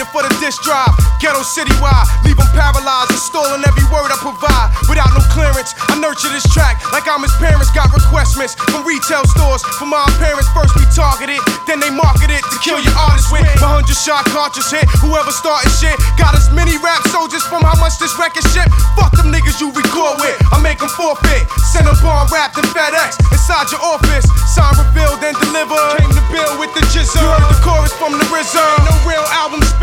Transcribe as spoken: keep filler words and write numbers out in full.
for the diss drive. Ghetto citywide, leave them paralyzed, installing every word I provide. Without no clearance, I nurture this track like I'm his parents. Got requestments from retail stores. From my parents, first we targeted, then they market it to kill your artist with. My hundred shot cartridge hit, whoever started shit. Got as many rap soldiers from how much this record shit. Fuck them niggas you record with, I make them forfeit. Send them bomb wrapped in FedEx inside your office. Sign revealed and delivered. Came to build with the jizzer. You heard the chorus from the R Z A. No real albums.